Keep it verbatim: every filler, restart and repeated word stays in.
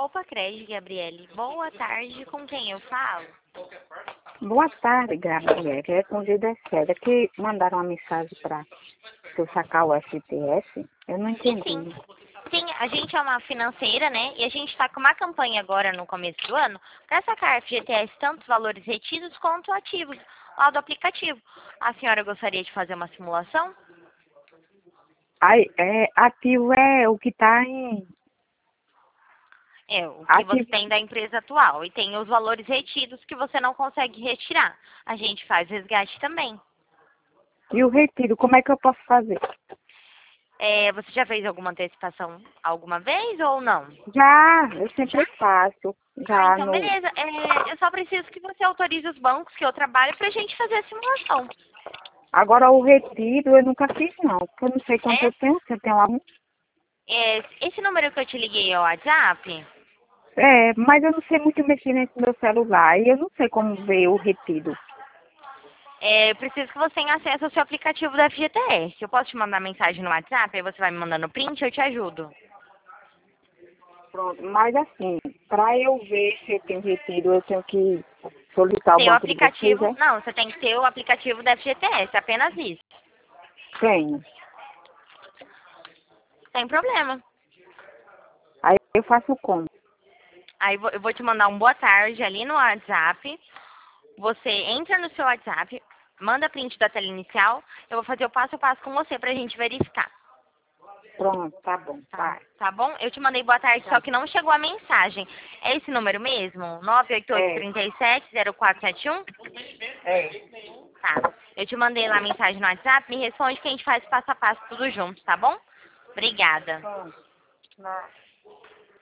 Opa, Crédito, Gabriele. Boa tarde, com quem eu falo? Boa tarde, Gabriela. É com Gidecélia que mandaram uma mensagem para eu sacar o F G T S. Eu não Sim, sim. entendi. Sim, a gente é uma financeira, né? E a gente está com uma campanha agora no começo do ano para sacar F G T S, tanto os valores retidos quanto ativos lá do aplicativo. A senhora gostaria de fazer uma simulação? Aí, é, ativo é o que está em... É, o que você Ativo. tem da empresa atual. E tem os valores retidos que você não consegue retirar. A gente faz resgate também. E o retiro, como é que eu posso fazer? É, você já fez alguma antecipação alguma vez ou não? Já, eu Já? sempre faço. Ah, Já então no... beleza. É, eu só preciso que você autorize os bancos que eu trabalho pra gente fazer a simulação. Agora o retiro eu nunca fiz não, porque eu não sei quanto É, eu tenho. Você tem lá um... é, esse número que eu te liguei é o WhatsApp? É, mas eu não sei muito mexer nesse meu celular. E eu não sei como ver o retiro. É, eu preciso que você tenha acesso ao seu aplicativo da F G T S. Eu posso te mandar mensagem no WhatsApp, aí você vai me mandando print, eu te ajudo. Pronto, mas assim, para eu ver se eu tenho retiro, eu tenho que solicitar o Tem o banco de vocês, aplicativo, é? não, você tem que ter o aplicativo da F G T S, apenas isso. Tenho. Sem problema. Aí eu faço como? Aí vo- eu vou te mandar um boa tarde ali no WhatsApp. Você entra no seu WhatsApp, manda print da tela inicial, eu vou fazer o passo a passo com você pra gente verificar. Pronto, tá bom, Tá, vai. tá bom? Eu te mandei boa tarde, só Tá. que não chegou a mensagem. É esse número mesmo? nove oito oito, É, três sete, zero quatro sete um? é. Tá. Eu te mandei lá a mensagem no WhatsApp, me responde que a gente faz passo a passo tudo junto, tá bom? Obrigada. Pronto. Não.